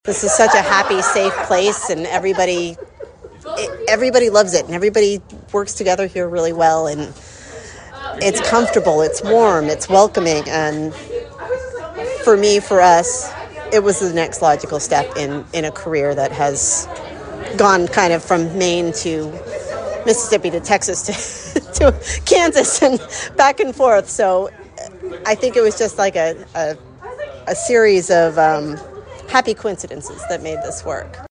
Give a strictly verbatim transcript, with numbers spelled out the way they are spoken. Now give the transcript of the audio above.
This is such a happy, safe place, and everybody everybody loves it, and everybody works together here really well, and it's comfortable, it's warm, it's welcoming, and for me, for us, it was the next logical step in, in a career that has gone kind of from Maine to Mississippi to Texas to, to Kansas and back and forth. So I think it was just like a, a, a series of um, happy coincidences that made this work.